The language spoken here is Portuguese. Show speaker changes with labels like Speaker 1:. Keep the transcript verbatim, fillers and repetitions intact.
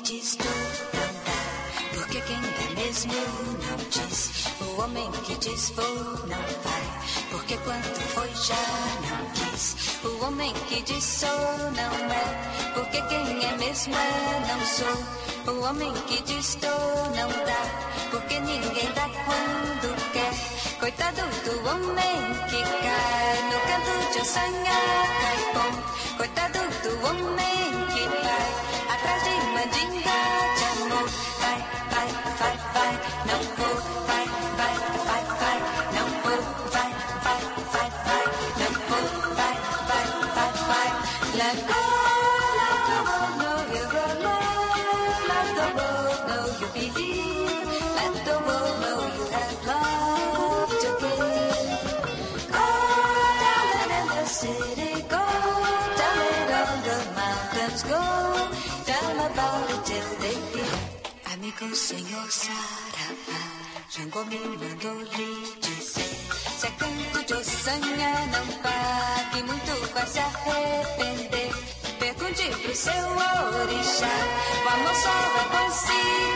Speaker 1: diz tu não dá, porque quem é mesmo não diz. O homem que diz vou não vai, porque quando foi já não quis. O homem que diz sou não é, porque quem é mesmo é não sou. O homem que diz dou não dá, porque ninguém dá quando quer. Coitado do homem que cai no canto de um sanha bom. Coitado do homem que vai atrás de mandinga de amor. Vai, vai, vai, vai, não vou. Vai, vai, vai, vai, não vou. Vai, vai, vai, vai, não vou. Vai, vai, vai, vai. Let go, let the world know you're alive. Let the world know you believe. Let the world know you have love to give. Go down in the city, go down it on the mountains, go down about it till they hear. Amigo senhor Saravá, Jango me mandou lhe dizer: se é canto de Ossanha não pague, muito vai se arrepender. Pergunte pro seu orixá, o amor só vai conseguir